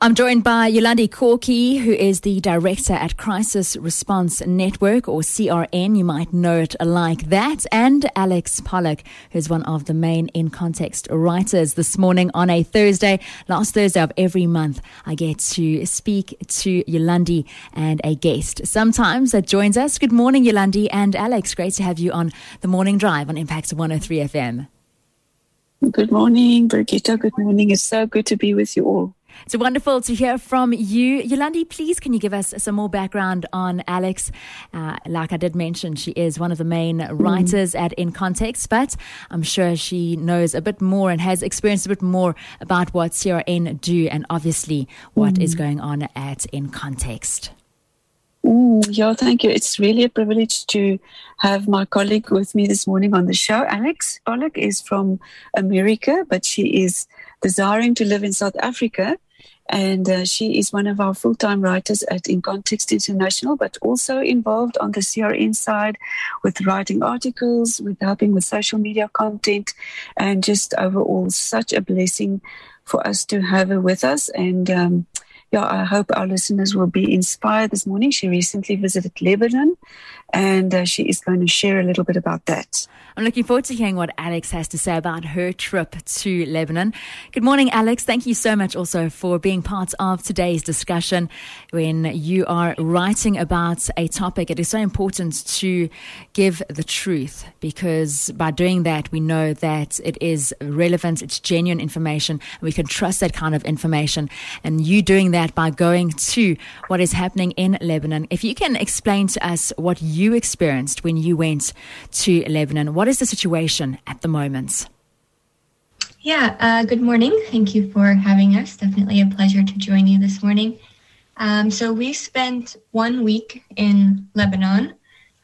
I'm joined by Yolandi Corky, who is the director at Crisis Response Network, or CRN. You might know it like that. And Alex Pollock, who's one of the main In Context writers. This morning on a Thursday, last Thursday of every month, I get to speak to Yolandi and a guest sometimes that joins us. Good morning, Yolandi and Alex. Great to have you on the Morning Drive on Impact 103 FM. Good morning, Brigitte. Good morning. It's so good to be with you all. It's wonderful to hear from you. Yolandi, please, can you give us some more background on Alex? Like I did mention, she is one of the main writers at In Context, but I'm sure she knows a bit more and has experienced a bit more about what CRN do and obviously what is going on at In Context. Yeah, thank you. It's really a privilege to have my colleague with me this morning on the show. Alex Pollock is from America, but she is desiring to live in South Africa. And she is one of our full-time writers at In Context International, but also involved on the CRN side with writing articles, with helping with social media content, and just overall such a blessing for us to have her with us. And I hope our listeners will be inspired this morning. She recently visited Lebanon, and she is going to share a little bit about that. I'm looking forward to hearing what Alex has to say about her trip to Lebanon. Good morning, Alex. Thank you so much also for being part of today's discussion. When you are writing about a topic, it is so important to give the truth, because by doing that, we know that it is relevant, it's genuine information, and we can trust that kind of information. And you doing that by going to what is happening in Lebanon. If you can explain to us what you experienced when you went to Lebanon, what is the situation at the moment? Yeah, good morning. Thank you for having us. Definitely a pleasure to join you this morning. So we spent 1 week in Lebanon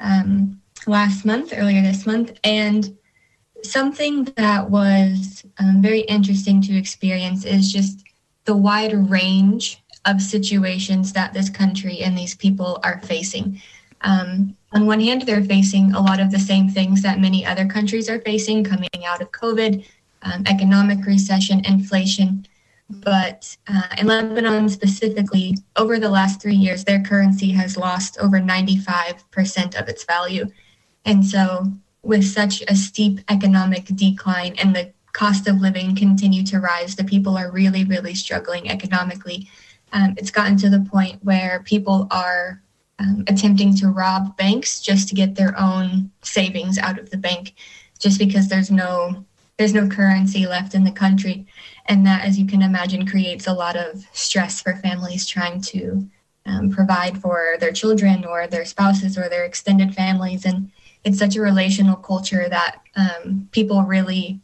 earlier this month, and something that was very interesting to experience is just the wide range of situations that this country and these people are facing. On one hand, they're facing a lot of the same things that many other countries are facing coming out of COVID, economic recession, inflation. But in Lebanon specifically, over the last 3 years, their currency has lost over 95% of its value. And so with such a steep economic decline and the cost of living continue to rise, the people are really, really struggling economically. It's gotten to the point where people are attempting to rob banks just to get their own savings out of the bank, just because there's no currency left in the country. And that, as you can imagine, creates a lot of stress for families trying to provide for their children or their spouses or their extended families. And it's such a relational culture that people really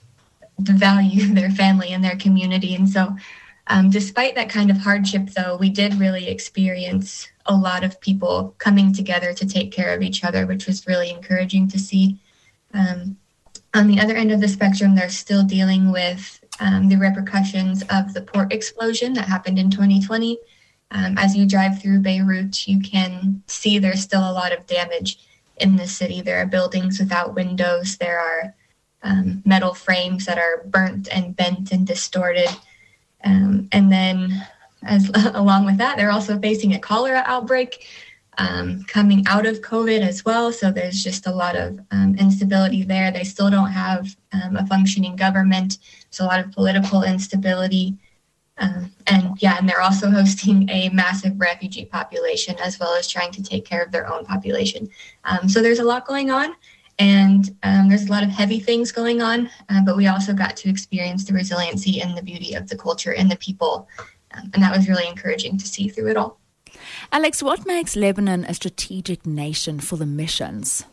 value their family and their community. And so despite that kind of hardship, though, we did really experience a lot of people coming together to take care of each other, which was really encouraging to see. On the other end of the spectrum, they're still dealing with the repercussions of the port explosion that happened in 2020. As you drive through Beirut, you can see there's still a lot of damage in the city. There are buildings without windows. There are metal frames that are burnt and bent and distorted. And then along with that, they're also facing a cholera outbreak coming out of COVID as well. So there's just a lot of instability there. They still don't have a functioning government. So a lot of political instability. And they're also hosting a massive refugee population, as well as trying to take care of their own population. So there's a lot going on. And there's a lot of heavy things going on, but we also got to experience the resiliency and the beauty of the culture and the people. And that was really encouraging to see through it all. Alex, what makes Lebanon a strategic nation for the missions?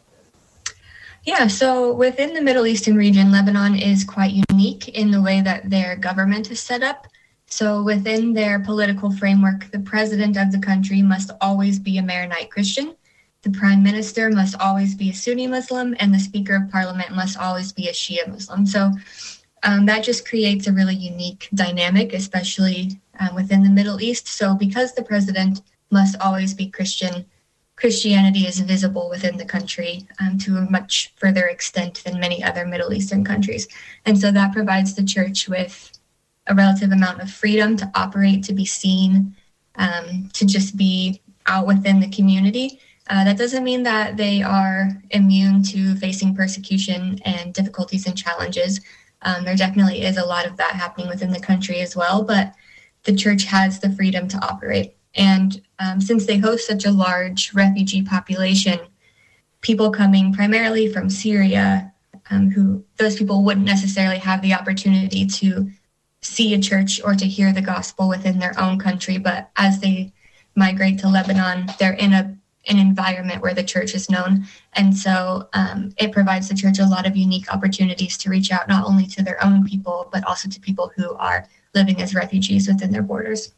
Yeah, so within the Middle Eastern region, Lebanon is quite unique in the way that their government is set up. So within their political framework, the president of the country must always be a Maronite Christian. The prime minister must always be a Sunni Muslim, and the speaker of parliament must always be a Shia Muslim. So that just creates a really unique dynamic, especially within the Middle East. So because the president must always be Christian, Christianity is visible within the country to a much further extent than many other Middle Eastern countries. And so that provides the church with a relative amount of freedom to operate, to be seen, to just be out within the community. That doesn't mean that they are immune to facing persecution and difficulties and challenges. There definitely is a lot of that happening within the country as well, but the church has the freedom to operate. And since they host such a large refugee population, people coming primarily from Syria, who those people wouldn't necessarily have the opportunity to see a church or to hear the gospel within their own country. But as they migrate to Lebanon, they're in an environment where the church is known. And so it provides the church a lot of unique opportunities to reach out not only to their own people, but also to people who are living as refugees within their borders.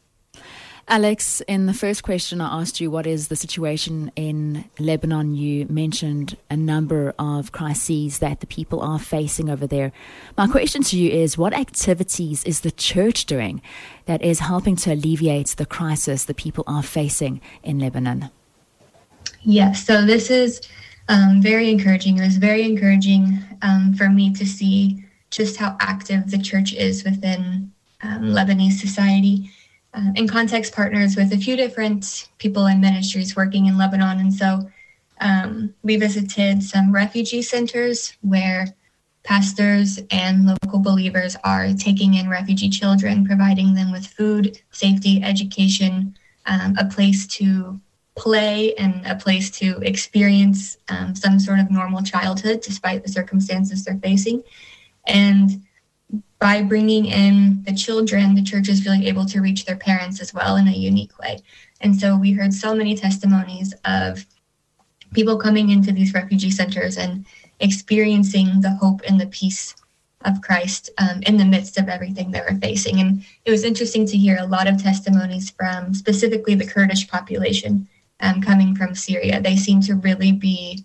Alex, in the first question I asked you, what is the situation in Lebanon? You mentioned a number of crises that the people are facing over there. My question to you is, what activities is the church doing that is helping to alleviate the crisis the people are facing in Lebanon? Yes, so this is very encouraging. It was very encouraging for me to see just how active the church is within Lebanese society. In Context partners with a few different people and ministries working in Lebanon. And so we visited some refugee centers where pastors and local believers are taking in refugee children, providing them with food, safety, education, a place to play and a place to experience some sort of normal childhood despite the circumstances they're facing. And by bringing in the children, the church is really able to reach their parents as well in a unique way. And so we heard so many testimonies of people coming into these refugee centers and experiencing the hope and the peace of Christ in the midst of everything they were facing. And it was interesting to hear a lot of testimonies from specifically the Kurdish population coming from Syria. They seem to really be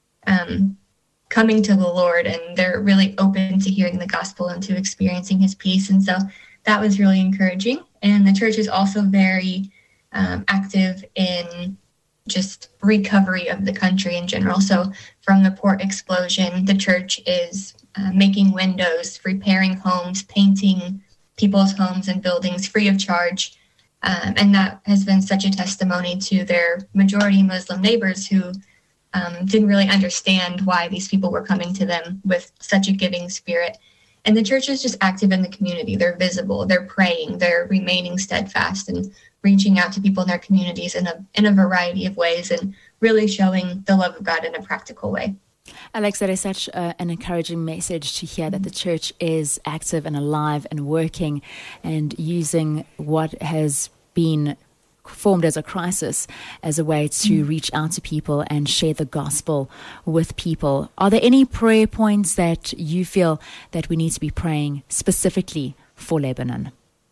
coming to the Lord, and they're really open to hearing the gospel and to experiencing his peace. And so that was really encouraging. And the church is also very active in just recovery of the country in general. So from the port explosion, the church is making windows, repairing homes, painting people's homes and buildings free of charge. And that has been such a testimony to their majority Muslim neighbors who didn't really understand why these people were coming to them with such a giving spirit. And the church is just active in the community. They're visible, they're praying, they're remaining steadfast and reaching out to people in their communities in a variety of ways and really showing the love of God in a practical way. Alex, that is such an encouraging message to hear that the church is active and alive and working and using what has been formed as a crisis as a way to reach out to people and share the gospel with people. Are there any prayer points that you feel that we need to be praying specifically for Lebanon?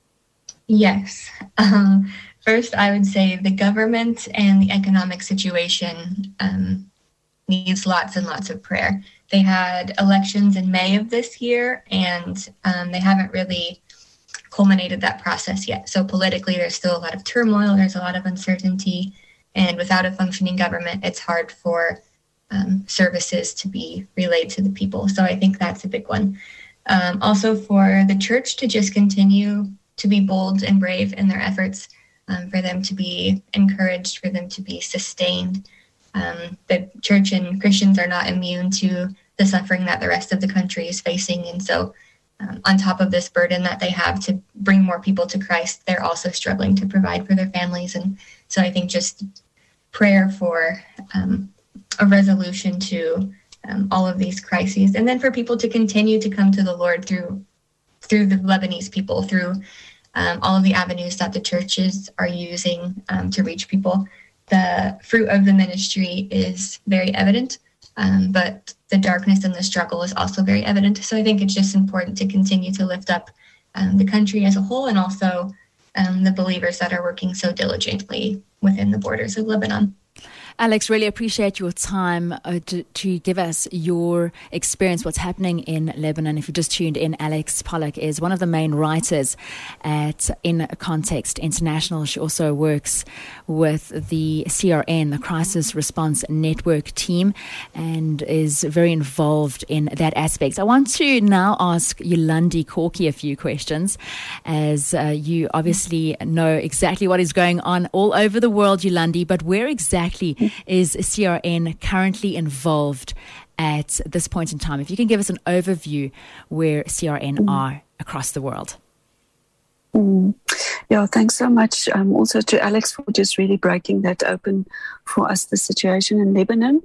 Yes. First, I would say the government and the economic situation needs lots and lots of prayer. They had elections in May of this year, and they haven't really culminated that process yet. So politically, there's still a lot of turmoil, there's a lot of uncertainty, and without a functioning government, it's hard for services to be relayed to the people. So I think that's a big one. Also for the church to just continue to be bold and brave in their efforts, for them to be encouraged, for them to be sustained. The church and Christians are not immune to the suffering that the rest of the country is facing. And so on top of this burden that they have to bring more people to Christ, they're also struggling to provide for their families. And so I think just prayer for a resolution to all of these crises, and then for people to continue to come to the Lord through the Lebanese people, through all of the avenues that the churches are using to reach people. The fruit of the ministry is very evident, but the darkness and the struggle is also very evident. So I think it's just important to continue to lift up the country as a whole, and also the believers that are working so diligently within the borders of Lebanon. Alex, really appreciate your time to give us your experience, what's happening in Lebanon. If you just tuned in, Alex Pollock is one of the main writers at In Context International. She also works with the CRN, the Crisis Response Network team, and is very involved in that aspect. I want to now ask Yolandi Corky a few questions, as you obviously know exactly what is going on all over the world, Yolandi, but where exactly is CRN currently involved at this point in time? If you can give us an overview where CRN are across the world. Yeah, thanks so much also to Alex for just really breaking that open for us, the situation in Lebanon.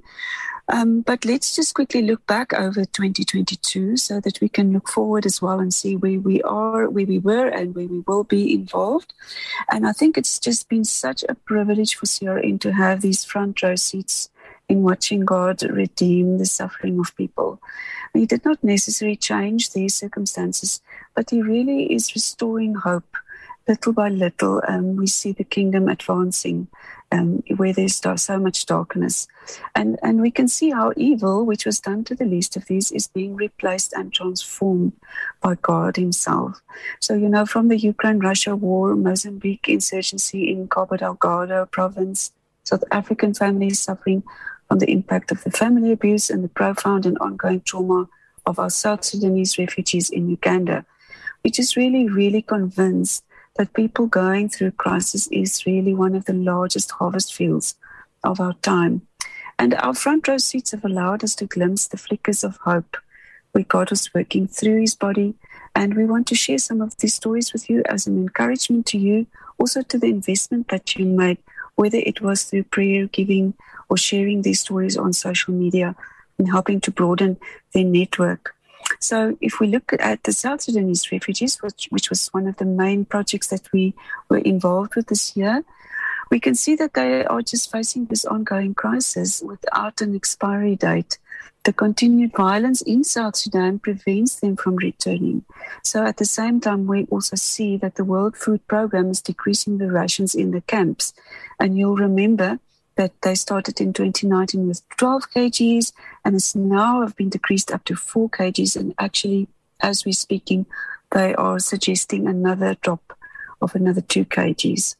But let's just quickly look back over 2022 so that we can look forward as well and see where we are, where we were, and where we will be involved. And I think it's just been such a privilege for CRN to have these front row seats in watching God redeem the suffering of people. He did not necessarily change these circumstances, but he really is restoring hope. Little by little, we see the kingdom advancing where there's so much darkness. And we can see how evil, which was done to the least of these, is being replaced and transformed by God himself. So, from the Ukraine-Russia war, Mozambique insurgency in Cabo Delgado province, South African families suffering from the impact of the family abuse and the profound and ongoing trauma of our South Sudanese refugees in Uganda, which is really, really convinced that people going through crisis is really one of the largest harvest fields of our time. And our front row seats have allowed us to glimpse the flickers of hope where God was working through his body. And we want to share some of these stories with you as an encouragement to you, also to the investment that you made, whether it was through prayer, giving, or sharing these stories on social media and helping to broaden their network. So if we look at the South Sudanese refugees, which was one of the main projects that we were involved with this year, we can see that they are just facing this ongoing crisis without an expiry date. The continued violence in South Sudan prevents them from returning. So at the same time, we also see that the World Food Programme is decreasing the rations in the camps. And you'll remember that they started in 2019 with 12 kgs and it's now have been decreased up to 4 kgs. And actually, as we're speaking, they are suggesting another drop of another 2 kgs.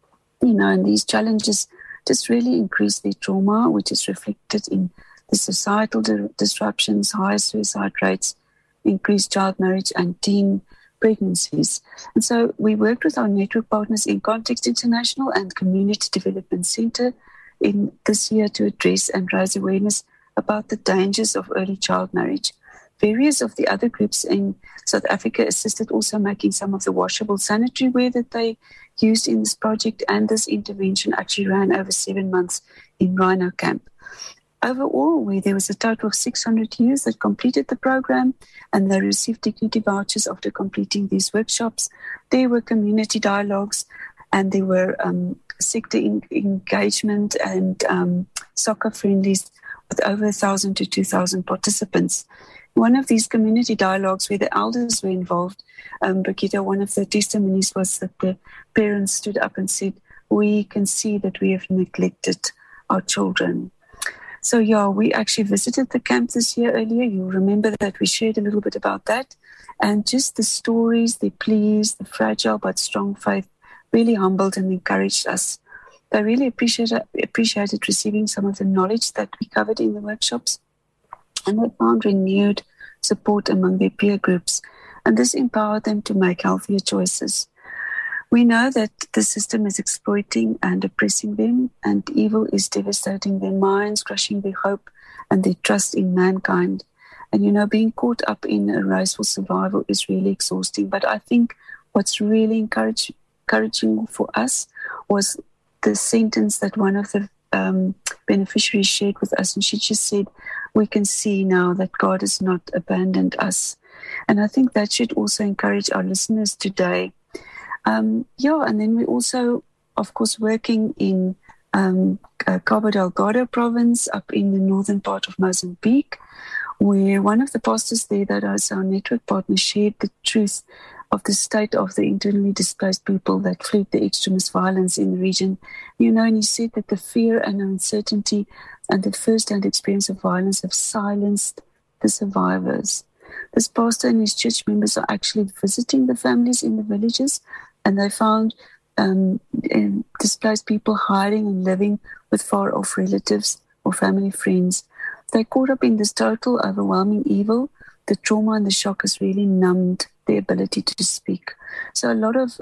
And these challenges just really increase their trauma, which is reflected in the societal disruptions, higher suicide rates, increased child marriage and teen pregnancies. And so we worked with our network partners in Context International and Community Development Center in this year to address and raise awareness about the dangers of early child marriage. Various of the other groups in South Africa assisted also making some of the washable sanitary ware that they used in this project, and this intervention actually ran over 7 months in Rhino Camp. Overall, there was a total of 600 youth that completed the program, and they received dignity vouchers after completing these workshops. There were community dialogues, and there were sector engagement and soccer friendlies with over 1,000 to 2,000 participants. One of these community dialogues where the elders were involved, Brigitte, one of the testimonies was that the parents stood up and said, "We can see that we have neglected our children." So, we actually visited the camp this year earlier. You remember that we shared a little bit about that. And just the stories, the pleas, the fragile but strong faith really humbled and encouraged us. They really appreciated receiving some of the knowledge that we covered in the workshops. And they found renewed support among their peer groups. And this empowered them to make healthier choices. We know that the system is exploiting and oppressing them, and evil is devastating their minds, crushing their hope and their trust in mankind. And, being caught up in a race for survival is really exhausting. But I think what's really encouraging for us was the sentence that one of the beneficiaries shared with us, and she just said, "We can see now that God has not abandoned us." And I think that should also encourage our listeners today. And then we also, of course, working in Cabo Delgado province up in the northern part of Mozambique, where one of the pastors there that is our network partner shared the truth of the state of the internally displaced people that fled the extremist violence in the region. And he said that the fear and uncertainty and the first-hand experience of violence have silenced the survivors. This pastor and his church members are actually visiting the families in the villages, and they found displaced people hiding and living with far-off relatives or family friends. They're caught up in this total, overwhelming evil. The trauma and the shock has really numbed their ability to speak. So a lot of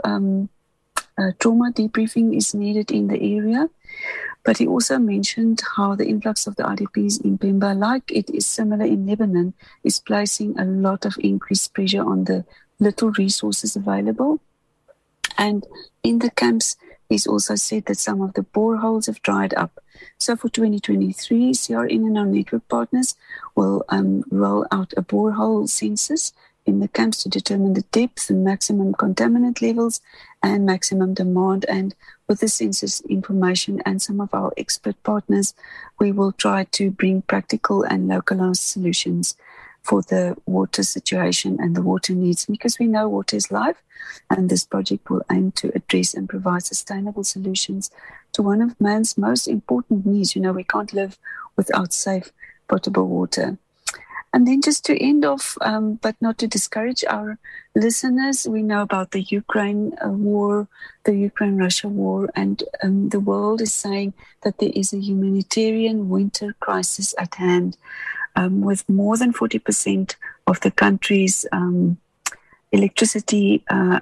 trauma debriefing is needed in the area. But he also mentioned how the influx of the IDPs in Pemba, like it is similar in Lebanon, is placing a lot of increased pressure on the little resources available. And in the camps, he's also said that some of the boreholes have dried up. So for 2023, CRN and our network partners will roll out a borehole census in the camps to determine the depth and maximum contaminant levels and maximum demand. And with the census information and some of our expert partners, we will try to bring practical and localized solutions for the water situation and the water needs, because we know water is life, and this project will aim to address and provide sustainable solutions to one of man's most important needs. We can't live without safe, potable water. And then just to end off, but not to discourage our listeners, we know about the Ukraine war, the Ukraine-Russia war, and the world is saying that there is a humanitarian winter crisis at hand, with more than 40% of the country's electricity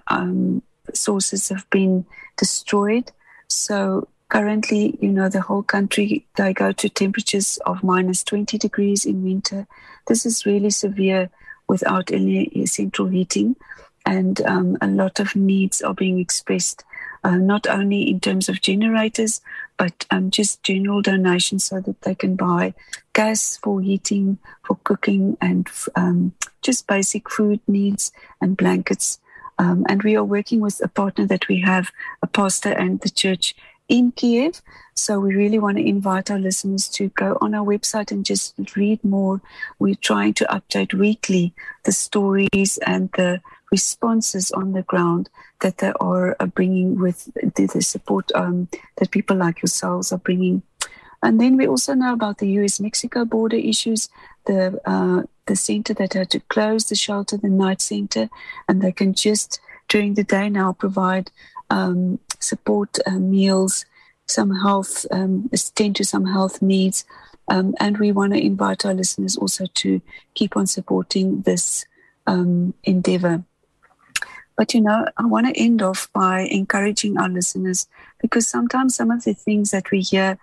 sources have been destroyed. So currently, the whole country, they go to temperatures of minus 20 degrees in winter. This is really severe without any central heating, and a lot of needs are being expressed, not only in terms of generators, but just general donations so that they can buy gas for heating, for cooking, and just basic food needs and blankets. And we are working with a partner that we have, a pastor and the church in Kiev. So we really want to invite our listeners to go on our website and just read more. We're trying to update weekly the stories and the responses on the ground that they are bringing with the support that people like yourselves are bringing. And then we also know about the US-Mexico border issues, the center that had to close, the shelter, the night center, and they can just during the day now provide support, meals, some health, attend to some health needs. And we want to invite our listeners also to keep on supporting this endeavor. But, I want to end off by encouraging our listeners, because sometimes some of the things that we hear,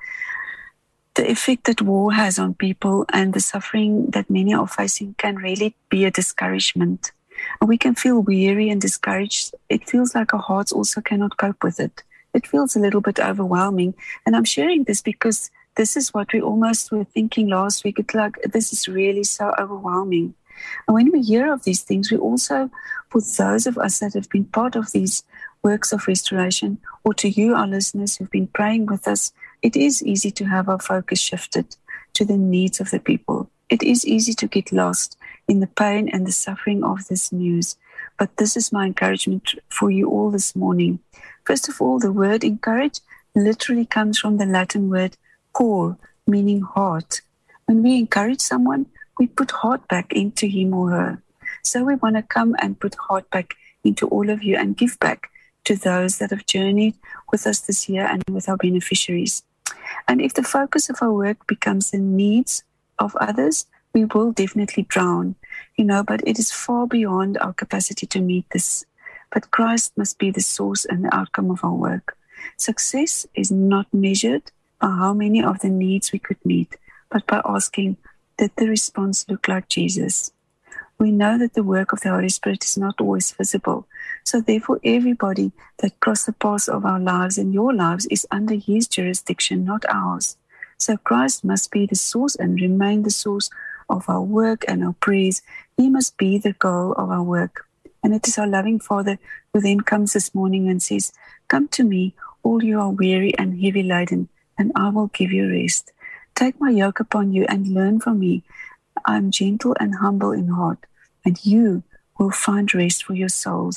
the effect that war has on people and the suffering that many are facing can really be a discouragement. And we can feel weary and discouraged. It feels like our hearts also cannot cope with it. It feels a little bit overwhelming. And I'm sharing this because this is what we almost were thinking last week. It's like, this is really so overwhelming. And when we hear of these things, we also, for those of us that have been part of these works of restoration, or to you, our listeners who've been praying with us, it is easy to have our focus shifted to the needs of the people. It is easy to get lost in the pain and the suffering of this news. But this is my encouragement for you all this morning. First of all, the word encourage literally comes from the Latin word cor, meaning heart. When we encourage someone, we put heart back into him or her. So we want to come and put heart back into all of you and give back to those that have journeyed with us this year and with our beneficiaries. And if the focus of our work becomes the needs of others, we will definitely drown, but it is far beyond our capacity to meet this. But Christ must be the source and the outcome of our work. Success is not measured by how many of the needs we could meet, but by asking, did the response look like Jesus? We know that the work of the Holy Spirit is not always visible. So therefore, everybody that crosses the path of our lives and your lives is under his jurisdiction, not ours. So Christ must be the source and remain the source of our work and our praise. He must be the goal of our work. And it is our loving Father who then comes this morning and says, come to me, all you are weary and heavy laden, and I will give you rest. Take my yoke upon you and learn from me. I am gentle and humble in heart, and you will find rest for your souls.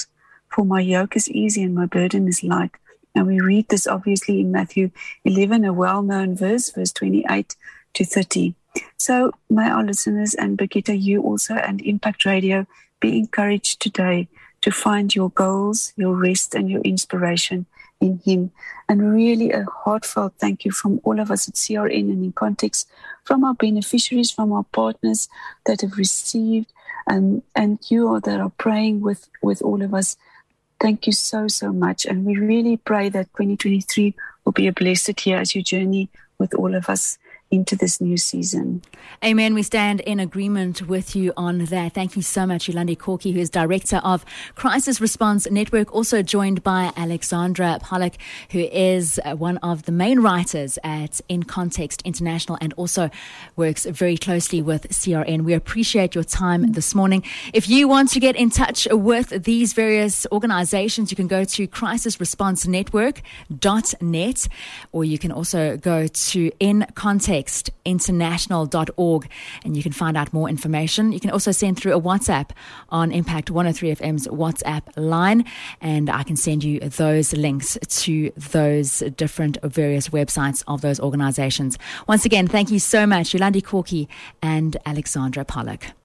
For my yoke is easy and my burden is light. And we read this obviously in Matthew 11, a well-known verse 28 to 30. So may our listeners, and Brigitte, you also, and Impact Radio, be encouraged today to find your goals, your rest, and your inspiration in Him. And really a heartfelt thank you from all of us at CRN and in Context, from our beneficiaries, from our partners that have received, and you all that are praying with all of us. Thank you so, so much. And we really pray that 2023 will be a blessed year as you journey with all of us into this new season. Amen. We stand in agreement with you on that. Thank you so much, Yolandi Corky, who is Director of Crisis Response Network, also joined by Alexandra Pollock, who is one of the main writers at In Context International and also works very closely with CRN. We appreciate your time this morning. If you want to get in touch with these various organizations, you can go to crisisresponsenetwork.net, or you can also go to incontextinternational.org and you can find out more information. You can also send through a WhatsApp on Impact 103 FM's WhatsApp line, and I can send you those links to those different various websites of those organizations. Once again, thank you so much, Yolandi Corky and Alexandra Pollock.